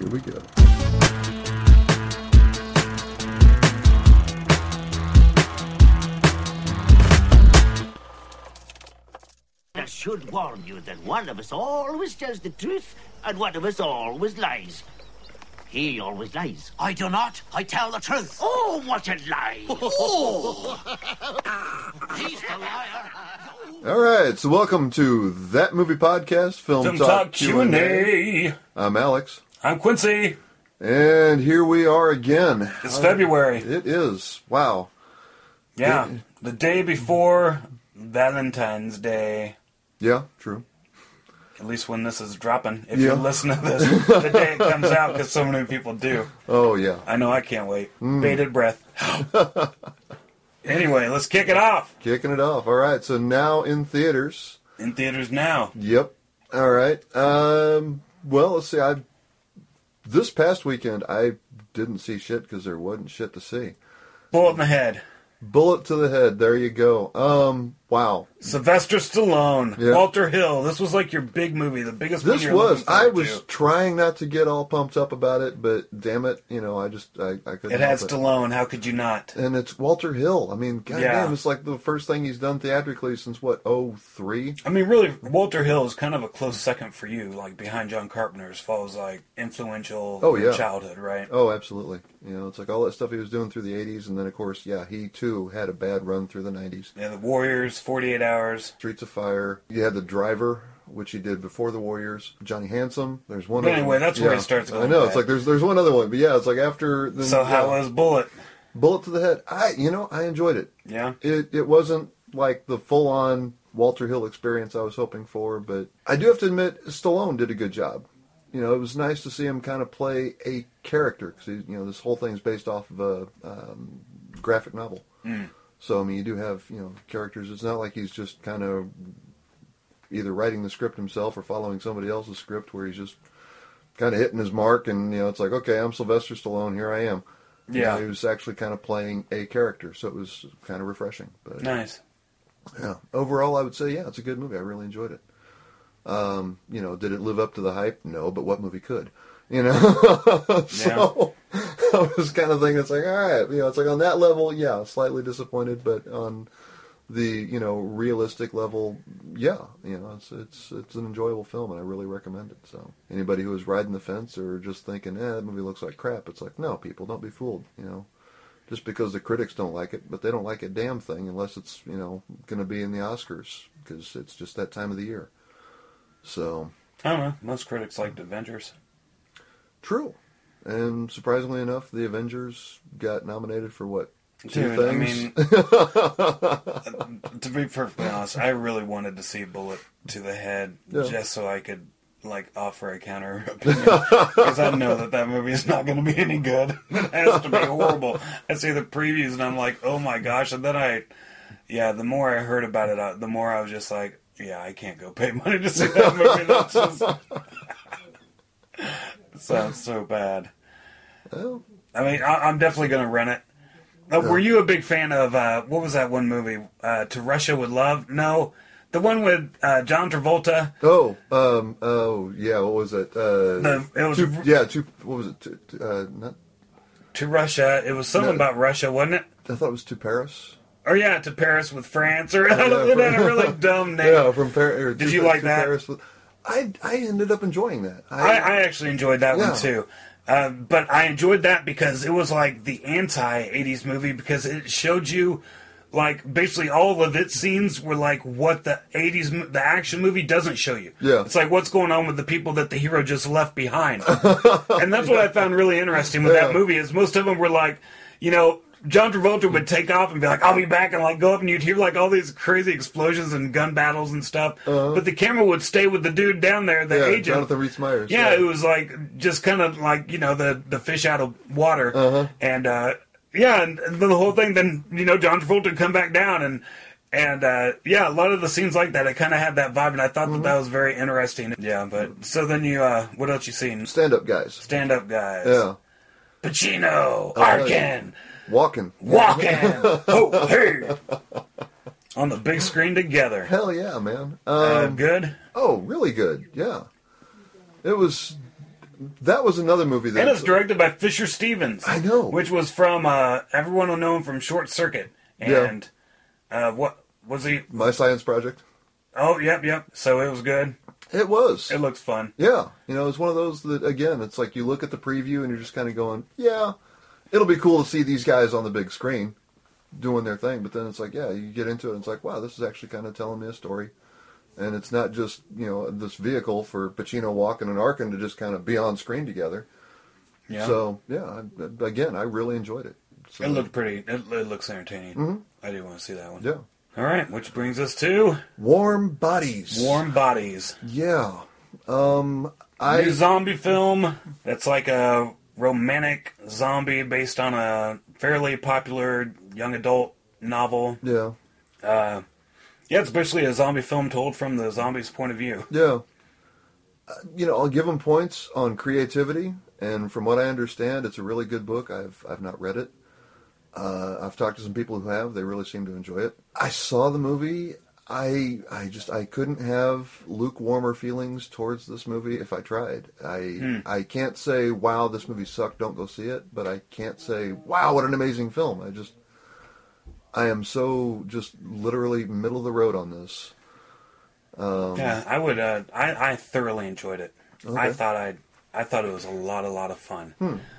Here we go. I should warn you that one of us always tells the truth and one of us always lies. He always lies. I do not. I tell the truth. Oh, what a lie! Oh! He's the liar. All right, so welcome to That Movie Podcast, Film Talk Q&A. I'm Alex. I'm Quincy. And here we are again. It's February. It is. Wow. Yeah, the day before Valentine's Day. Yeah, true. At least when this is dropping. If Yeah. you listen to this the day it comes out, because so many people do. Oh, yeah. I know, I can't wait. Bated breath. Anyway, let's kick it off. Kicking it off. All right, so now in theaters. In theaters now. Yep. All right. Well, let's see. This past weekend, I didn't see shit because there wasn't shit to see. Bullet in the head. Bullet to the head. There you go. Wow. Sylvester Stallone. Yeah. Walter Hill. This was like your big movie, the biggest one This you're was. looking I forward was to. trying not to get all pumped up about it, but damn it, I couldn't. It had help Stallone. How could you not? And it's Walter Hill. I mean, goddamn, it's like the first thing he's done theatrically since, what, 03? I mean, really, Walter Hill is kind of a close second for you, like behind John Carpenter, as far as like influential Oh, yeah. childhood, right? Oh, absolutely. It's like all that stuff he was doing through the 80s, and then, of course, yeah, he, too, had a bad run through the 90s. Yeah, The Warriors, 48 Hours. Streets of Fire. You had The Driver, which he did before The Warriors. Johnny Handsome. There's one But other anyway, one. that's where it starts going I know. bad. It's like there's one other one, but yeah, it's like after... Then, So how yeah. was Bullet? Bullet to the Head. I enjoyed it. Yeah? It wasn't like the full-on Walter Hill experience I was hoping for, but I do have to admit, Stallone did a good job. It was nice to see him kind of play a character, because this whole thing is based off of a graphic novel. So, I mean, you do have, characters. It's not like he's just kind of either writing the script himself or following somebody else's script where he's just kind of hitting his mark and, it's like, okay, I'm Sylvester Stallone, here I am. Yeah. He was actually kind of playing a character, so it was kind of refreshing. But Nice. yeah, overall, I would say, yeah, it's a good movie. I really enjoyed it. Did it live up to the hype? No, but what movie could? So I was kind of thinking, it's like, all right, it's like on that level, yeah, slightly disappointed, but on the, realistic level, yeah, it's an enjoyable film, and I really recommend it. So anybody who is riding the fence or just thinking, that movie looks like crap, it's like, no, people, don't be fooled, just because the critics don't like it, but they don't like a damn thing unless it's, going to be in the Oscars, because it's just that time of the year. So I don't know. Most critics liked Avengers. true. And surprisingly enough, the Avengers got nominated for what? Dude, Two I things? mean, to be perfectly honest, I really wanted to see Bullet to the Head just so I could, offer a counter opinion. Because I know that movie is not going to be any good. It has to be horrible. I see the previews and I'm like, oh my gosh. And then the more I heard about it, the more I was just like, yeah, I can't go pay money to see that movie. That's just... It sounds so bad. Well, I mean, I'm definitely going to rent it. Were you a big fan of, what was that one movie? To Russia with Love? No. The one with John Travolta. yeah, what was it? What was it? Not, To Russia. It was something about Russia, wasn't it? I thought it was To Paris. Or yeah, To Paris with France. Or it had a really dumb name. Yeah, from Paris. Did you like that? Paris with, I ended up enjoying that. I actually enjoyed that one too. But I enjoyed that because it was like the anti-80s movie, because it showed you, basically all of its scenes were like what the 80s, the action movie doesn't show you. Yeah. It's like what's going on with the people that the hero just left behind. And that's what I found really interesting with that movie, is most of them were like, John Travolta would take off and be like, I'll be back, and go up and you'd hear all these crazy explosions and gun battles and stuff. But the camera would stay with the dude down there, the agent. Jonathan Rhys-Meyers. Yeah, it was just kind of the fish out of water. And and the whole thing, then, John Travolta would come back down and a lot of the scenes like that, it kind of had that vibe, and I thought that was very interesting. Yeah, but, so then you, what else you seen? Stand-up guys. Stand-up guys. Yeah. Pacino, Arkin. Walking. Oh, hey! On the big screen together. Hell yeah, man. Good? Oh, really good, yeah. It was, that was another movie that... And it's directed by Fisher Stevens. I know. Which was from, everyone will know him from Short Circuit. And, what was he? My Science Project. Oh, yep. So it was good. It was. It looks fun. Yeah. You know, it's one of those that, again, it's like you look at the preview and you're just kind of going, yeah, it'll be cool to see these guys on the big screen doing their thing. But then it's like, yeah, you get into it and it's like, wow, this is actually kind of telling me a story. And it's not just, you know, this vehicle for Pacino, Walken, and Arkin to just kind of be on screen together. Yeah. So, yeah, again, I really enjoyed it. So, it looked pretty, it looks entertaining. Mm-hmm. I do want to see that one. Yeah. All right, which brings us to... Warm Bodies. Warm Bodies. Yeah. New zombie film that's like a romantic zombie based on a fairly popular young adult novel. Yeah. Yeah, it's basically a zombie film told from the zombie's point of view. Yeah. You know, I'll give them points on creativity, and from what I understand, it's a really good book. I've not read it. I've talked to some people who have. They really seem to enjoy it. I saw the movie. I couldn't have lukewarmer feelings towards this movie if I tried. I can't say, wow, this movie sucked, don't go see it, but I can't say, wow, what an amazing film. I am so just literally middle of the road on this. Yeah, I would. I thoroughly enjoyed it. Okay. I thought it was a lot of fun.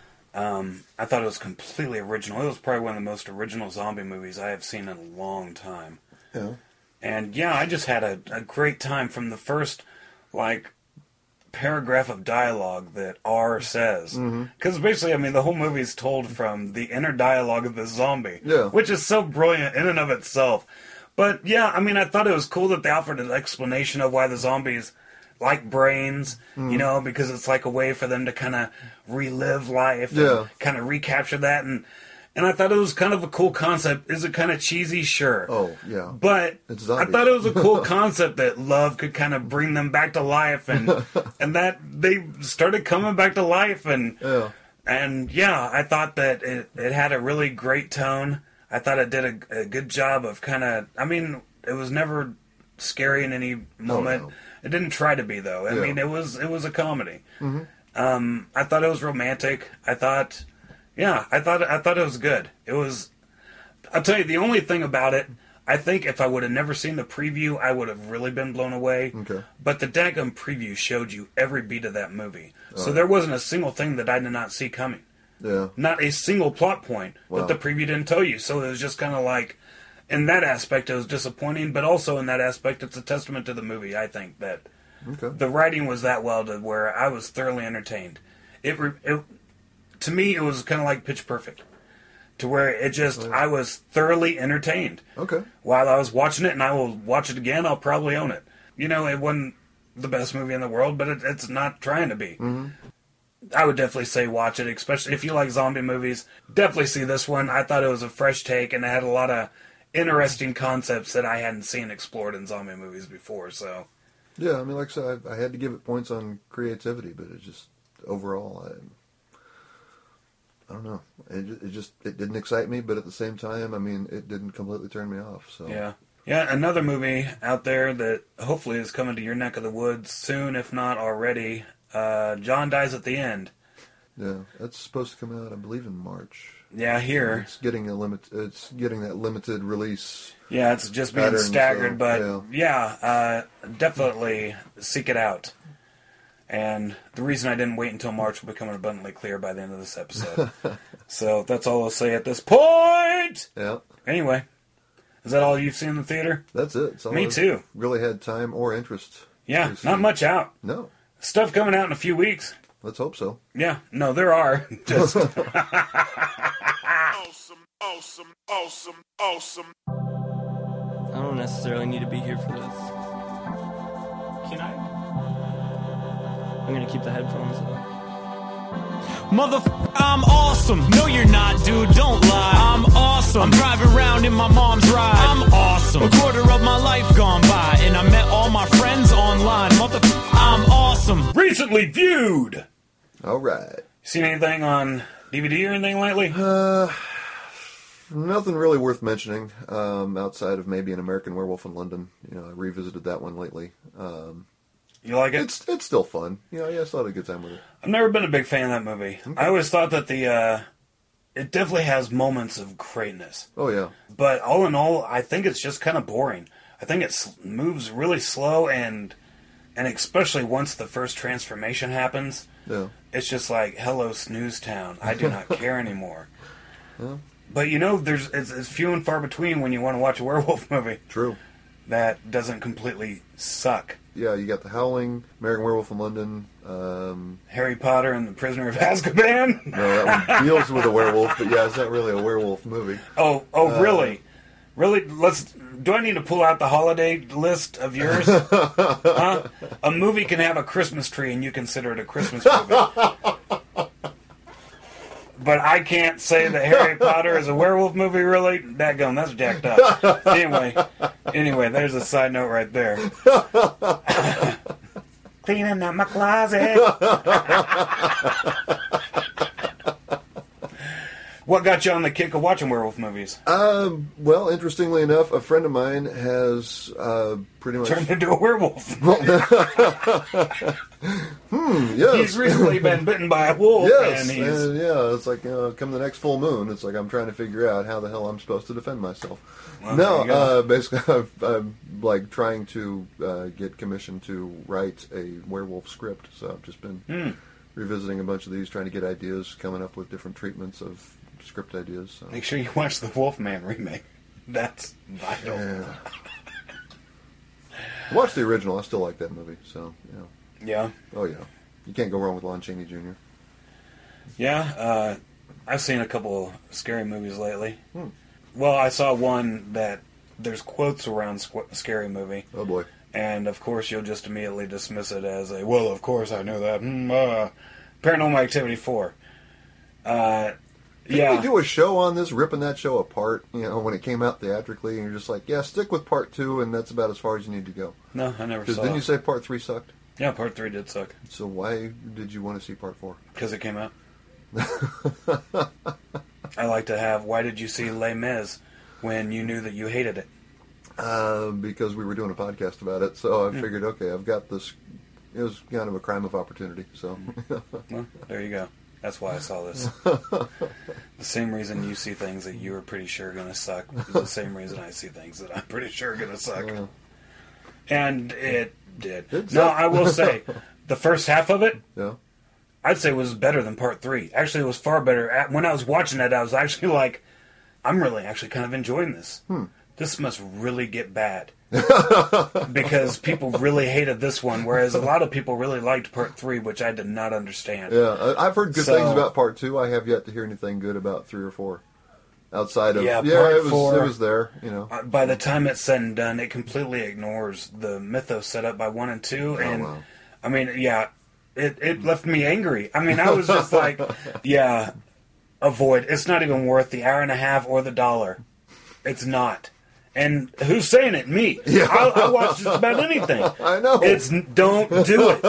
I thought it was completely original. It was probably one of the most original zombie movies I have seen in a long time. Yeah. And yeah, I just had a great time from the first, paragraph of dialogue that R says. Because basically, I mean, the whole movie is told from the inner dialogue of the zombie. Yeah. Which is so brilliant in and of itself. But yeah, I mean, I thought it was cool that they offered an explanation of why the zombies like brains, you know, because it's like a way for them to kind of relive life and kind of recapture that. And I thought it was kind of a cool concept. Is it kind of cheesy? Sure. Oh, yeah. But it's I thought it was a cool concept that love could kind of bring them back to life and that they started coming back to life. And yeah, I thought that it had a really great tone. I thought it did a good job of kind of, I mean, it was never scary in any moment. Oh, no. It didn't try to be, though. I mean, it was a comedy. I thought it was romantic. I thought it was good. It was, I'll tell you, the only thing about it, I think if I would have never seen the preview, I would have really been blown away. Okay. But the daggum preview showed you every beat of that movie. So there wasn't a single thing that I did not see coming. Yeah. Not a single plot point that the preview didn't tell you. So it was just kind of like, in that aspect, it was disappointing, but also in that aspect, it's a testament to the movie, I think, that the writing was that well to where I was thoroughly entertained. To me, it was kind of like Pitch Perfect, to where it just, I was thoroughly entertained. Okay. While I was watching it, and I will watch it again, I'll probably own it. You know, it wasn't the best movie in the world, but it's not trying to be. I would definitely say watch it, especially if you like zombie movies. Definitely see this one. I thought it was a fresh take, and it had a lot of interesting concepts that I hadn't seen explored in zombie movies before, so... Yeah, I mean, like I said, I had to give it points on creativity, but it just, overall, I don't know. It didn't excite me, but at the same time, I mean, it didn't completely turn me off, so... Yeah, another movie out there that hopefully is coming to your neck of the woods soon, if not already, John Dies at the End. Yeah, that's supposed to come out, I believe, in March. Yeah, here. It's getting that limited release. Yeah, it's just being staggered, so, but definitely seek it out. And the reason I didn't wait until March will become abundantly clear by the end of this episode. So that's all I'll say at this point. Yeah. Anyway, is that all you've seen in the theater? That's it. That's all Me too. Really had time or interest. Yeah, not much out. No. Stuff coming out in a few weeks. Let's hope so. Yeah, no, there are. Just awesome. I don't necessarily need to be here for this. Can I? I'm gonna keep the headphones on. I'm awesome. No, you're not, dude. Don't lie. I'm awesome. I'm driving around in my mom's ride. I'm awesome. A quarter of my life gone by, and I met all my friends online. I'm awesome. Recently viewed. All right. Seen anything on DVD or anything lately? Nothing really worth mentioning, outside of maybe An American Werewolf in London. You know, I revisited that one lately. You like it? It's still fun. Yeah, I still had a good time with it. I've never been a big fan of that movie. Okay. I always thought that it definitely has moments of greatness. Oh, yeah. But all in all, I think it's just kind of boring. I think it moves really slow, and especially once the first transformation happens, Yeah. it's just like, hello, Snooze Town. I do not care anymore. Yeah. But it's few and far between when you want to watch a werewolf movie True. that doesn't completely suck. Yeah, you got The Howling, American Werewolf in London. Harry Potter and the Prisoner of Azkaban? No, that one deals with a werewolf, but yeah, it's not really a werewolf movie. Really? Really? Do I need to pull out the holiday list of yours? Huh? A movie can have a Christmas tree and you consider it a Christmas movie. But I can't say that Harry Potter is a werewolf movie, really? Dadgum, that's jacked up. Anyway, there's a side note right there. Cleaning up my closet. What got you on the kick of watching werewolf movies? Well, interestingly enough, a friend of mine has pretty much Turned into a werewolf. Yes. He's recently been bitten by a wolf. Yes, And he's... and yeah, it's like come the next full moon, it's like I'm trying to figure out how the hell I'm supposed to defend myself. Well, there you go. Basically, I'm like trying to get commissioned to write a werewolf script, so I've just been revisiting a bunch of these, trying to get ideas, coming up with different treatments of script ideas. So. Make sure you watch the Wolfman remake. That's vital. Yeah. Watch the original. I still like that movie. So Yeah. oh yeah, you can't go wrong with Lon Chaney Jr. Yeah, I've seen a couple scary movies lately. Well, I saw one that there's quotes around scary movie. Oh boy. And, of course, you'll just immediately dismiss it as a, well, of course I knew that. Paranormal Activity 4. Didn't we do a show on this, ripping that show apart, when it came out theatrically, and you're just like, yeah, stick with part 2, and that's about as far as you need to go. No, I never saw it. Didn't you say part 3 sucked? Yeah, part 3 did suck. So why did you want to see part 4? Because it came out. I like to have, why did you see Les Mis when you knew that you hated it? Because we were doing a podcast about it, so I figured, okay, I've got this. It was kind of a crime of opportunity, so. Well, there you go. That's why I saw this. The same reason you see things that you were pretty sure are going to suck is the same reason I see things that I'm pretty sure are going to suck. And it did. No, I will say, the first half of it, I'd say was better than part 3. Actually, it was far better. When I was watching it, I was actually like, I'm really actually kind of enjoying this. This must really get bad. Because people really hated this one, whereas a lot of people really liked part 3, which I did not understand. Yeah, I've heard good things about part 2. I have yet to hear anything good about 3 or 4. Outside of part it 4, was there, By the time it's said and done, it completely ignores the mythos set up by 1 and 2. And wow. I mean, yeah, it left me angry. I mean, I was just like, yeah, avoid. It's not even worth the hour and a half or the $1. It's not. And who's saying it? Me. Yeah. I watch just about anything. I know. Don't do it.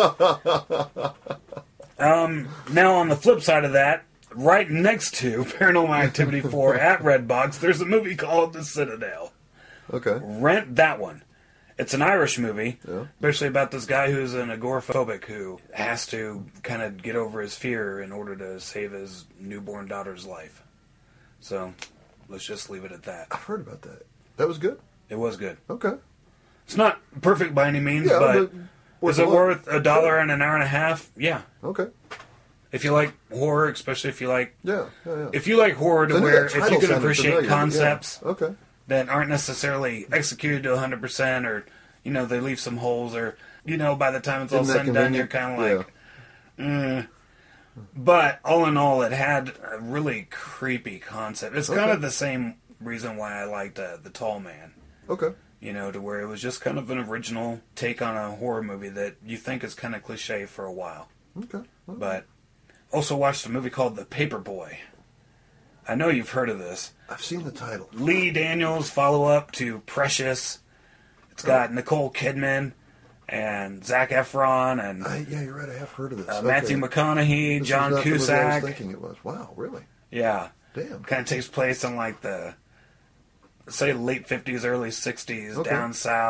Now, on the flip side of that, right next to Paranormal Activity 4 at Redbox, there's a movie called The Citadel. Okay. Rent that one. It's an Irish movie, Yeah. especially about this guy who's an agoraphobic who has to kind of get over his fear in order to save his newborn daughter's life. So, let's just leave it at that. I've heard about that. That was good? It was good. Okay. It's not perfect by any means, Yeah, but but is it worth $1 and an hour and a half? Yeah. Okay. If you like horror, especially if you like... Yeah. If you like horror to So I knew where... that If title you can sounded appreciate familiar, but concepts yeah. Okay. that aren't necessarily executed to 100%, or, they leave some holes, or, by the time it's all Isn't said that and done, you're convenient? kind of like... But, all in all, it had a really creepy concept. It's kind of the same reason why I liked The Tall Man. Okay. To where it was just kind of an original take on a horror movie that you think is kind of cliche for a while. Okay. But also watched a movie called The Paperboy. I know you've heard of this. I've seen the title. Lee Daniels follow-up to Precious. It's got Nicole Kidman and Zac Efron and Yeah, you're right. I have heard of this. Matthew McConaughey, This John is not the movie I was Cusack. thinking it was. Wow, really? Yeah. Damn. Kind of takes place in like the, say, late 50s, early 60s, Okay. down south.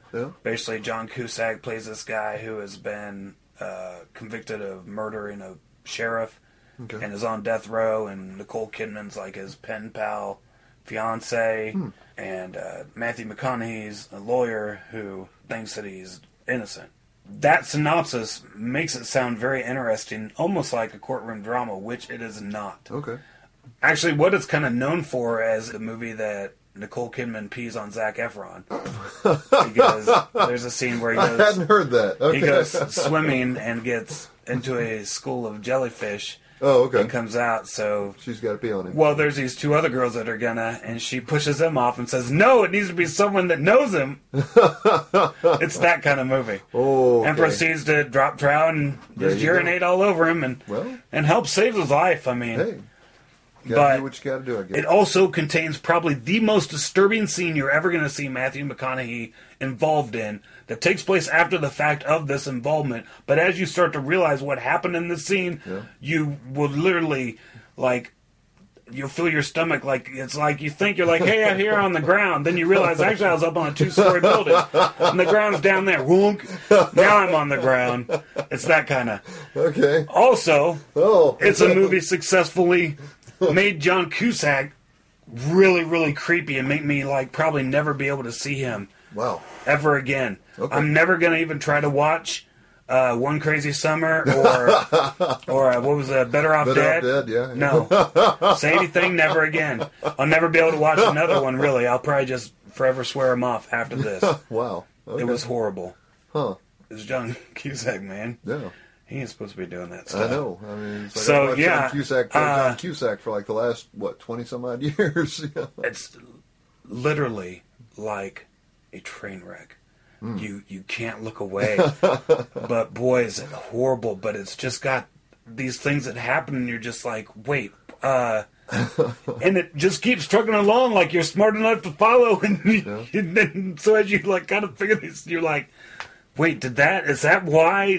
Yeah. Basically, John Cusack plays this guy who has been convicted of murdering a sheriff and is on death row, and Nicole Kidman's like his pen pal fiance, and Matthew McConaughey's a lawyer who thinks that he's innocent. That synopsis makes it sound very interesting, almost like a courtroom drama, which it is not. Okay. Actually, what it's kind of known for as the movie that Nicole Kidman pees on Zac Efron. Because there's a scene where I hadn't heard that. Okay. He goes swimming and gets into a school of jellyfish. Oh, okay. And comes out, so... She's got to pee on him. Well, there's these two other girls that are gonna, and she pushes them off and says, no, it needs to be someone that knows him. It's that kind of movie. Oh, okay. And proceeds to drop trout and just urinate all over him and help save his life. I mean... Hey. Gotta do what you gotta do, I guess. It also contains probably the most disturbing scene you're ever going to see Matthew McConaughey involved in that takes place after the fact of this involvement. But as you start to realize what happened in this scene, you will literally, like, you'll feel your stomach like, it's like you think you're like, hey, I'm here on the ground. Then you realize, actually, I was up on a 2-story building. And the ground's down there. Whoonk. Now I'm on the ground. It's that kind of. Okay. Also, it's a movie successfully... made John Cusack really, really creepy and make me like probably never be able to see him ever again. Okay. I'm never going to even try to watch One Crazy Summer or what was it, Better Off Dead? Yeah. No. Say anything, never again. I'll never be able to watch another one, really. I'll probably just forever swear him off after this. Wow. Okay. It was horrible. Huh. It was John Cusack, man. Yeah. He ain't supposed to be doing that stuff. I know. I mean, it's like John Cusack for like the last 20-some-odd years. It's literally like a train wreck. You can't look away. But boy, is it horrible. But it's just got these things that happen, and you're just like, wait. And it just keeps trucking along like you're smart enough to follow. And then, so as you like kind of figure this, you're like, wait, is that why?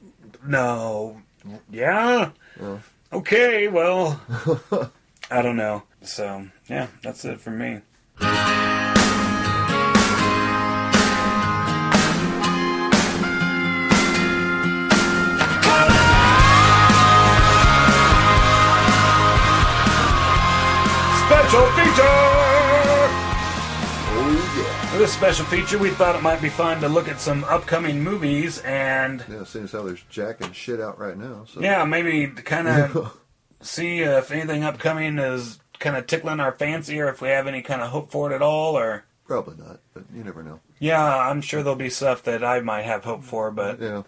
No. Yeah? Okay, well, I don't know. So, yeah, that's it for me. Special feature! For this special feature, we thought it might be fun to look at some upcoming movies and... Yeah, seeing as how there's jacking shit out right now. So. Yeah, maybe kind of see if anything upcoming is kind of tickling our fancy or if we have any kind of hope for it at all, or... Probably not, but you never know. Yeah, I'm sure there'll be stuff that I might have hope for, but... Yeah.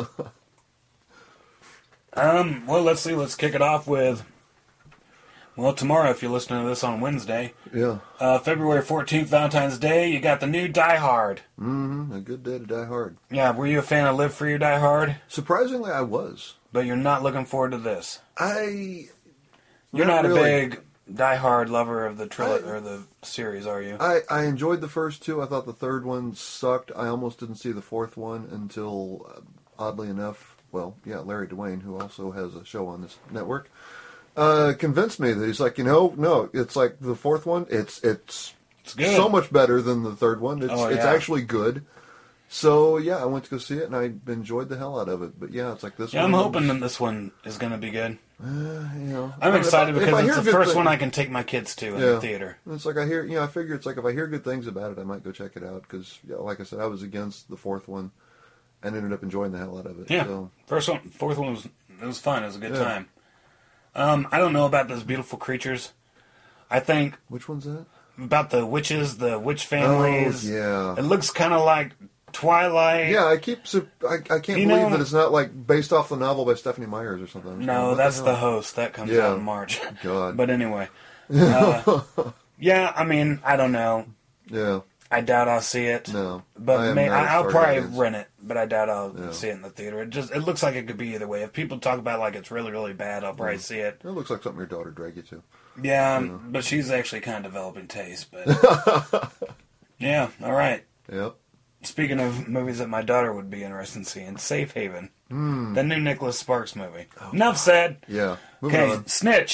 Well, let's see. Let's kick it off with... Well, tomorrow, if you're listening to this on Wednesday, February 14th, Valentine's Day, you got the new Die Hard. Mm-hmm. A good day to die hard. Yeah, were you a fan of Live Free or Die Hard? Surprisingly, I was. But you're not looking forward to this. You're not really a big Die Hard lover of the or the series, are you? I enjoyed the first two. I thought the third one sucked. I almost didn't see the fourth one until, oddly enough, Larry Dwayne, who also has a show on this network, convinced me that he's like, no, it's like the fourth one. It's good. So much better than the third one. It's actually good. So yeah, I went to go see it and I enjoyed the hell out of it. But yeah, it's like this one. Yeah, I'm hoping that this one is going to be good. I'm excited if because it's the first one I can take my kids to in the theater. It's like I figure it's like if I hear good things about it, I might go check it out because, like I said, I was against the fourth one and ended up enjoying the hell out of it. Yeah, so. Fourth one was fun. It was a good time. I don't know about those beautiful creatures. I think... Which one's that? About the witches, the witch families. Oh, yeah. It looks kind of like Twilight. Yeah, I can't believe that it's not like based off the novel by Stephanie Myers or something. No, that's The Host. That comes out in March. God. But anyway. Yeah, I mean, I don't know. Yeah. I doubt I'll see it. No. But I'll probably rent it, but I doubt I'll see it in the theater. It looks like it could be either way. If people talk about like it's really, really bad, I'll probably see it. It looks like something your daughter dragged you to. Yeah, but she's actually kind of developing taste. But yeah, all right. Yep. Speaking of movies that my daughter would be interested in seeing, Safe Haven. The new Nicholas Sparks movie. Enough said. Yeah. Okay, Snitch.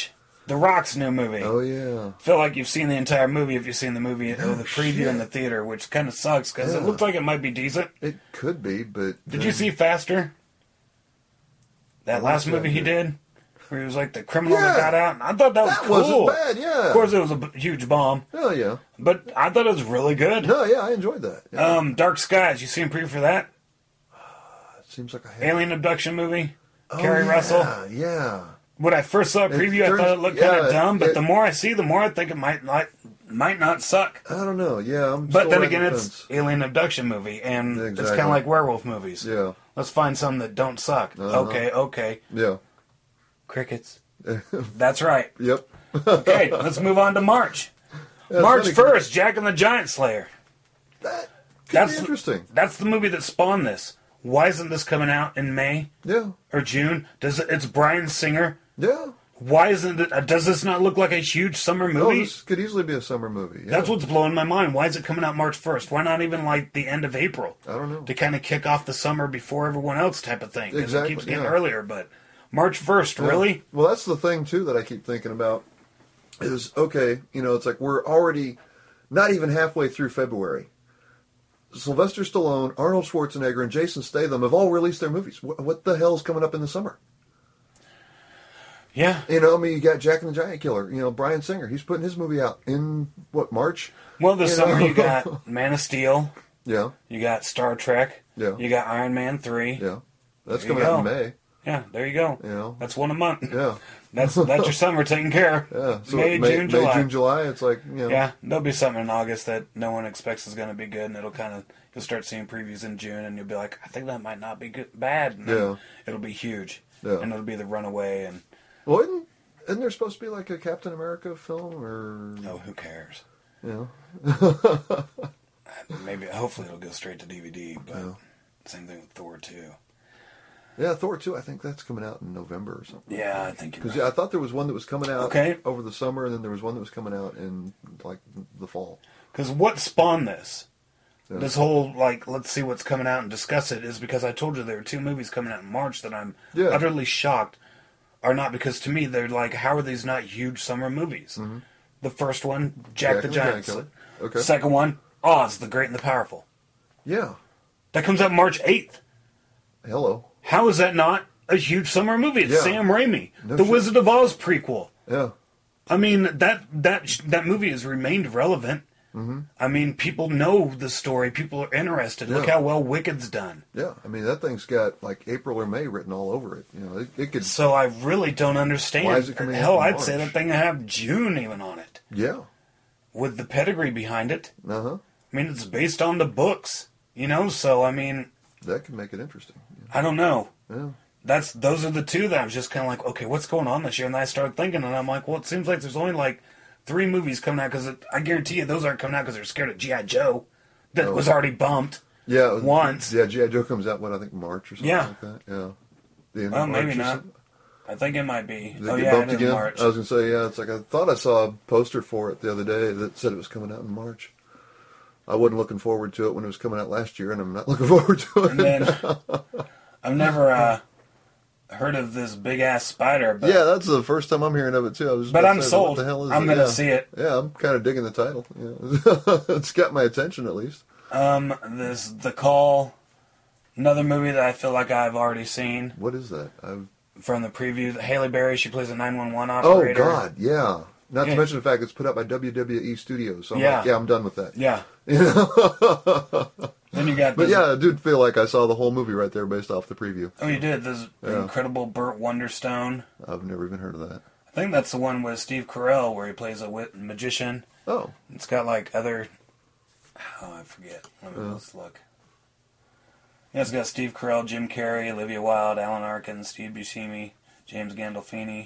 The Rock's new movie. Oh, yeah. Feel like you've seen the entire movie if you've seen the movie or the preview in the theater, which kind of sucks because it looked like it might be decent. It could be, but... Did you see Faster? That last movie he did? Where he was like the criminal that got out? I thought that was cool. That wasn't bad, yeah. Of course, it was a huge bomb. Oh, yeah. But I thought it was really good. No, yeah, I enjoyed that. Yeah. Dark Skies, you seen a preview for that? It seems like I have. Alien abduction movie? Carrie Russell? Yeah. When I first saw a preview, I thought it looked kind of dumb, but the more I see, the more I think it might not suck. I don't know, yeah. But then again, it's alien abduction movie, and it's kind of like werewolf movies. Yeah. Let's find some that don't suck. Okay. Yeah. Crickets. That's right. Yep. Okay, let's move on to March. March 1st, Jack and the Giant Slayer. That's interesting. That's the movie that spawned this. Why isn't this coming out in May? Yeah. Or June? It's Bryan Singer. Yeah. Why isn't it? Does this not look like a huge summer movie? Oh, this could easily be a summer movie. Yeah. That's what's blowing my mind. Why is it coming out March 1st? Why not even like the end of April? I don't know. To kind of kick off the summer before everyone else type of thing. Because it keeps getting earlier, but March 1st, really? Well, that's the thing, too, that I keep thinking about is, okay, it's like we're already not even halfway through February. Sylvester Stallone, Arnold Schwarzenegger, and Jason Statham have all released their movies. What the hell's coming up in the summer? Yeah. You got Jack and the Giant Killer. Bryan Singer, he's putting his movie out in, March? Well, this summer you got Man of Steel. Yeah. You got Star Trek. Yeah. You got Iron Man 3. Yeah. That's coming out in May. Yeah, there you go. That's one a month. Yeah. That's your summer taken care of. Yeah. So May, June, July, it's like, Yeah, there'll be something in August that no one expects is going to be good, and you'll start seeing previews in June, and you'll be like, I think that might not be bad. And it'll be huge. Yeah. And it'll be the runaway. And well, isn't there supposed to be like a Captain America film? Or oh, who cares? Maybe, hopefully it'll go straight to DVD, but same thing with Thor 2. Yeah, Thor 2, I think that's coming out in November or something. Yeah, I think you're right. Because I thought there was one that was coming out over the summer, and then there was one that was coming out in, like, the fall. Because what spawned this? Yeah. This whole, let's see what's coming out and discuss it, is because I told you there were 2 movies coming out in March that I'm utterly shocked are not, because to me, they're like, how are these not huge summer movies? Mm-hmm. The first one, Jack the Giant Killer. Okay. Second one, Oz, the Great and the Powerful. Yeah. That comes out March 8th. Hello. How is that not a huge summer movie? It's Sam Raimi. The Wizard of Oz prequel. Yeah. I mean, that movie has remained relevant. Mm-hmm. I mean, people know the story. People are interested. Look how well Wicked's done. Yeah. I mean, that thing's got, like, April or May written all over it. It could... So I really don't understand. Why is it coming Hell, out in I'd say that thing would have June even on it. Yeah. With the pedigree behind it. Uh-huh. I mean, it's based on the books, so, I mean... That could make it interesting. Yeah. I don't know. Yeah. Those are the 2 that I was just kind of like, okay, what's going on this year? And then I started thinking, and I'm like, well, it seems like there's only, 3 movies coming out, because I guarantee you those aren't coming out because they're scared of G.I. Joe. That was already bumped. Yeah. Once. Yeah, G.I. Joe comes out, I think March or something like that? Yeah. The end of March maybe not. I think it might be. It bumped again? March. I was going to say, it's like I thought I saw a poster for it the other day that said it was coming out in March. I wasn't looking forward to it when it was coming out last year, and I'm not looking forward to it. And then, I've never heard of this big-ass spider. But, yeah, that's the first time I'm hearing of it, too. I'm sold. What the hell is I'm going to see it. Yeah, I'm kind of digging the title. Yeah. It's got my attention, at least. The Call, another movie that I feel like I've already seen. What is that? From the preview, Halle Berry, she plays a 911 operator. Oh, God, yeah. Not to mention the fact it's put out by WWE Studios. So I'm like, I'm done with that. Yeah. Then you got But yeah, I did feel like I saw the whole movie right there based off the preview. Oh, you did? This incredible Burt Wonderstone. I've never even heard of that. I think that's the one with Steve Carell where he plays a magician. Oh. It's got other... Oh, I forget. Let's look. Yeah, it's got Steve Carell, Jim Carrey, Olivia Wilde, Alan Arkin, Steve Buscemi, James Gandolfini.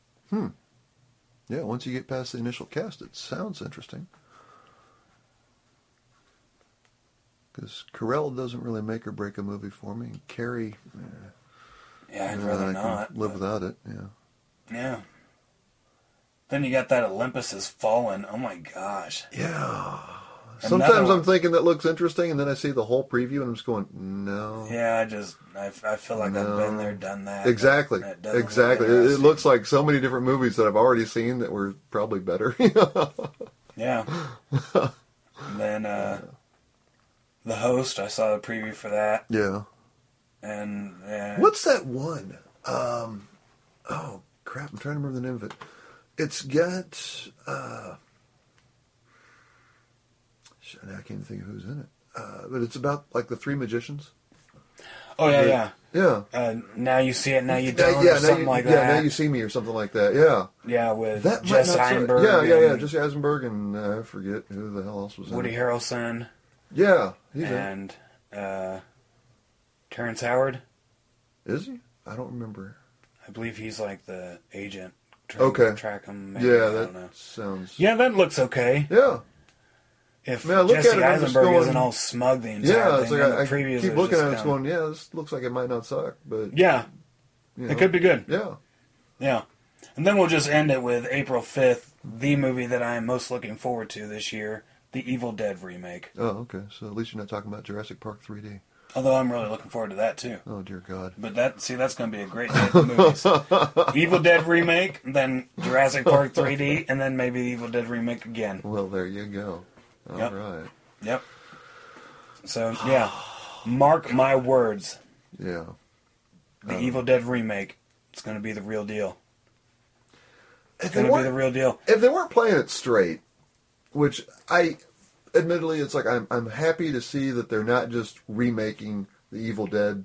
Yeah, once you get past the initial cast, it sounds interesting. Because Carell doesn't really make or break a movie for me. And Carrey... yeah, I'd rather not. Live without it, yeah. Yeah. Then you got that Olympus Has Fallen. Oh my gosh. Yeah. Sometimes I'm thinking that looks interesting, and then I see the whole preview, and I'm just going, no. Yeah, I feel like I've been there, done that. Exactly. Exactly. It looks like so many different movies that I've already seen that were probably better. Yeah. And then The Host, I saw the preview for that. Yeah. And what's that one? Oh crap! I'm trying to remember the name of it. It's got. I can't even think of who's in it. But it's about like the three magicians. Oh yeah, yeah. Now you see it, now you don't, or something like that. Yeah, now you see me, or something like that. Yeah. Yeah, with that Jesse Eisenberg. Yeah. Jesse Eisenberg, and I forget who the hell else was in Woody it. Harrelson. Yeah, he's and Terrence Howard. Is he? I don't remember. I believe he's like the agent. Okay. Track him. Maybe, yeah, I that don't know. sounds. Yeah, that looks okay. Yeah. If look Jesse at it, Eisenberg isn't all smug the entire thing, like the previews keep are looking just at it, going, yeah, this looks like it might not suck, but yeah, you know, it could be good. Yeah, yeah. And then we'll just end it with April 5th, the movie that I am most looking forward to this year, the Evil Dead remake. Oh, okay. So at least you're not talking about Jurassic Park 3D. Although I'm really looking forward to that too. Oh dear God! But that's going to be a great day for movies. Evil Dead remake, then Jurassic Park 3D, and then maybe Evil Dead remake again. Well, there you go. All right. Yep. So yeah, mark my words. Yeah. The Evil Dead remake, it's going to be the real deal. It's going to be the real deal. If they weren't playing it straight, which admittedly, it's like I'm happy to see that they're not just remaking the Evil Dead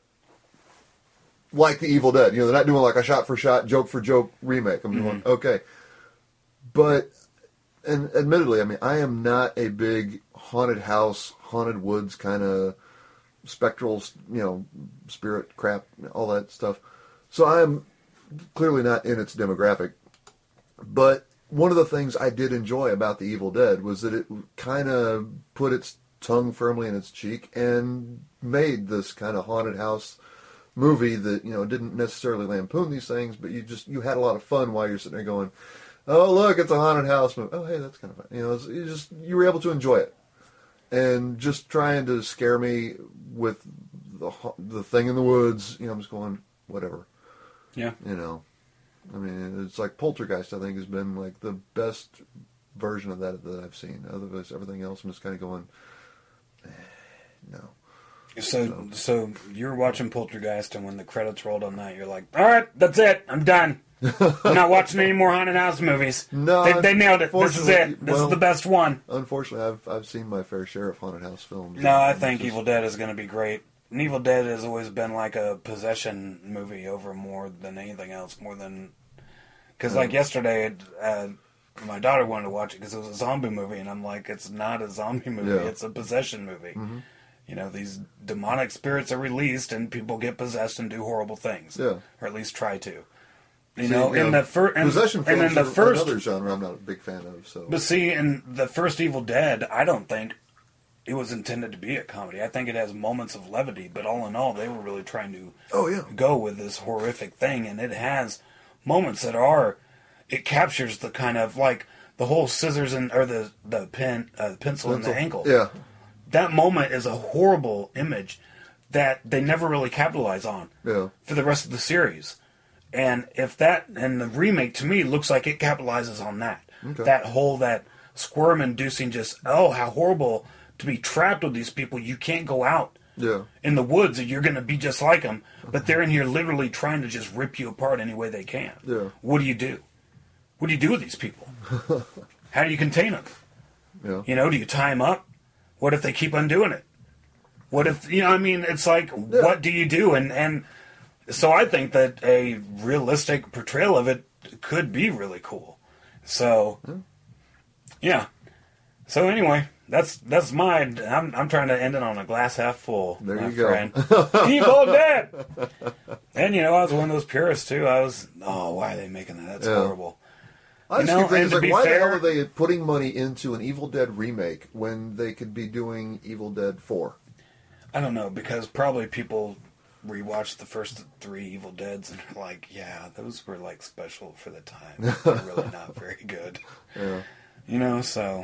like the Evil Dead. You know, they're not doing like a shot for shot, joke for joke remake. I'm going, okay. But, and admittedly, I mean, I am not a big haunted house, haunted woods kind of spectral, you know, spirit crap, all that stuff. So I am clearly not in its demographic. But one of the things I did enjoy about The Evil Dead was that it kind of put its tongue firmly in its cheek and made this kind of haunted house movie that, you know, didn't necessarily lampoon these things, but you had a lot of fun while you're sitting there going, oh, look, it's a haunted house movie. Oh, hey, that's kind of fun. You know, you were able to enjoy it. And just trying to scare me with the thing in the woods, you know, I'm just going, whatever. Yeah. You know. I mean, it's like Poltergeist, I think, has been like the best version of that I've seen. Otherwise, everything else, I'm just kind of going, no. So you're watching Poltergeist, and when the credits rolled on that, you're like, all right, that's it. I'm done. I'm not watching any more haunted house movies. No, they nailed it. This is it. This is the best one. Unfortunately, I've seen my fair share of haunted house films. No, I think Evil Dead is going to be great. And Evil Dead has always been like a possession movie over more than anything else. Because like yesterday, my daughter wanted to watch it because it was a zombie movie, and I'm like, it's not a zombie movie. Yeah. It's a possession movie. Mm-hmm. You know, these demonic spirits are released, and people get possessed and do horrible things. Yeah, or at least try to. Possession films are another genre I'm not a big fan of. So, but see, in the first Evil Dead, I don't think it was intended to be a comedy. I think it has moments of levity, but all in all, they were really trying to go with this horrific thing, and it has moments that it captures the kind of like the whole scissors or the pencil in the ankle. Yeah, that moment is a horrible image that they never really capitalize on for the rest of the series. And the remake to me looks like it capitalizes on that. Okay. That squirm-inducing how horrible to be trapped with these people. You can't go out in the woods and you're going to be just like them. But they're in here literally trying to just rip you apart any way they can. Yeah. What do you do? What do you do with these people? How do you contain them? Yeah. You know, do you tie them up? What if they keep on doing it? What if, you know, I mean, it's like, what do you do? And so I think that a realistic portrayal of it could be really cool. So, yeah. So anyway, that's mine. I'm trying to end it on a glass half full. There you friend. Go. Evil Dead! And, you know, I was one of those purists, too. why are they making that? That's horrible. I just keep thinking, like, why the hell are they putting money into an Evil Dead remake when they could be doing Evil Dead 4? I don't know, because probably people rewatched the first 3 Evil Deads and are like, yeah, those were like special for the time. They're really not very good. Yeah. You know, so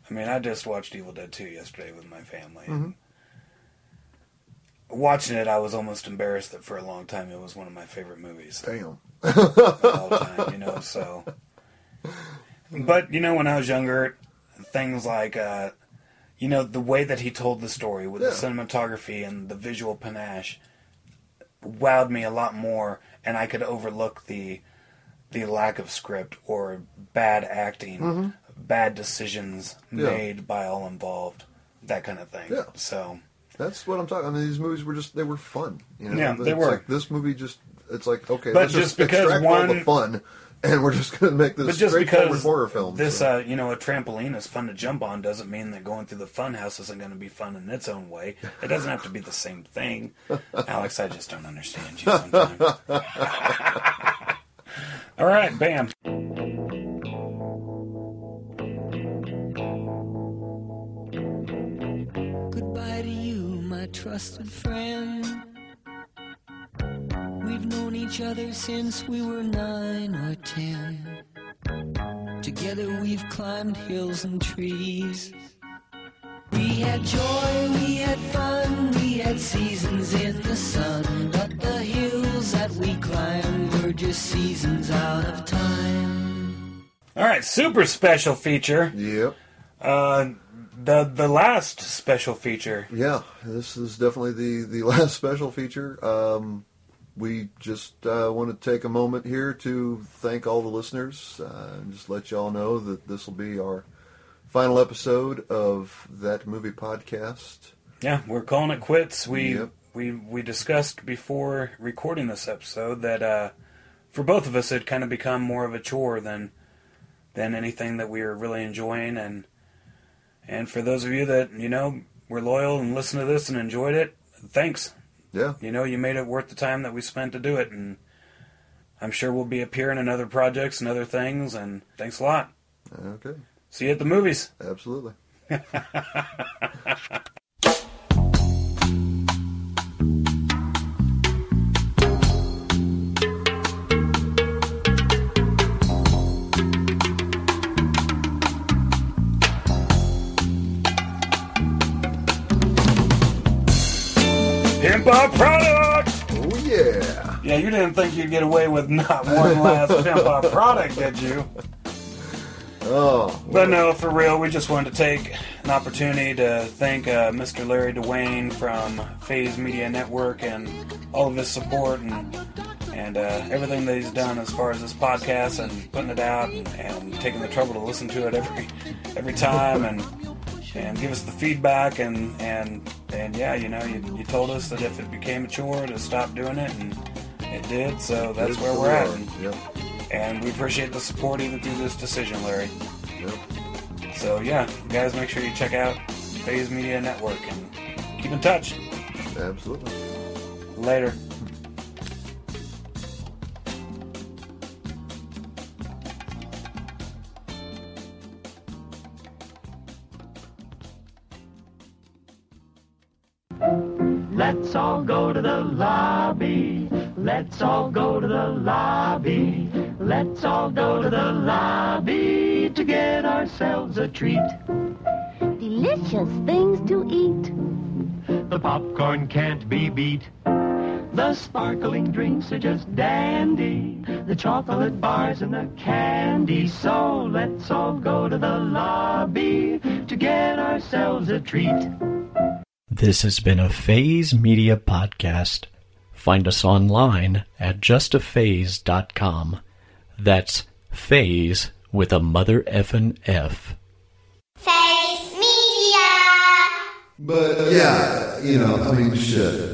I mean, I just watched Evil Dead 2 yesterday with my family. And watching it, I was almost embarrassed that for a long time it was one of my favorite movies. Damn. Of all time, you know, so. But, you know, when I was younger, things like, you know, the way that he told the story with the cinematography and the visual panache wowed me a lot more, and I could overlook the lack of script or bad acting, bad decisions made by all involved, that kind of thing. Yeah. So that's what I'm talking. I mean, these movies were they were fun. You know? Yeah, they were. Like, this movie it's like, okay, but let's just because all the fun, and we're just going to make this straightforward horror film. This, you know, a trampoline is fun to jump on doesn't mean that going through the fun house isn't going to be fun in its own way. It doesn't have to be the same thing. Alex, I just don't understand you sometimes. All right, bam. Goodbye to you, my trusted friend. We've known each other since we were 9 or 10. Together we've climbed hills and trees. We had joy, we had fun, we had seasons in the sun. But the hills that we climbed were just seasons out of time. All right, super special feature. Yep. The last special feature. Yeah, this is definitely the last special feature. We just want to take a moment here to thank all the listeners and just let y'all know that this will be our final episode of That Movie Podcast. Yeah, we're calling it quits. We discussed before recording this episode that for both of us it kind of become more of a chore than anything that we were really enjoying, and for those of you that, you know, were loyal and listened to this and enjoyed it, thanks. Yeah. You know, you made it worth the time that we spent to do it, and I'm sure we'll be appearing in other projects and other things, and thanks a lot. Okay. See you at the movies. Absolutely. Pimp our product! Oh, yeah. Yeah, you didn't think you'd get away with not one last Pimp our product, did you? Oh. But no, for real, we just wanted to take an opportunity to thank Mr. Larry Dwayne from Phase Media Network and all of his support and everything that he's done as far as this podcast and putting it out and taking the trouble to listen to it every time and give us the feedback and yeah, you know, you told us that if it became a chore to stop doing it, and it did, so that's where we're at. And we appreciate the support even through this decision, Larry. Yep. So yeah, guys, make sure you check out Phase Media Network and keep in touch. Absolutely. Later. Let's all go to the lobby. Let's all go to the lobby. Let's all go to the lobby to get ourselves a treat. Delicious things to eat. The popcorn can't be beat. The sparkling drinks are just dandy. The chocolate bars and the candy. So let's all go to the lobby to get ourselves a treat. This has been a Phase Media Podcast. Find us online at justaphase.com. That's Phase with a mother effin' F. Phase Media! But, yeah, you know, I mean, shit.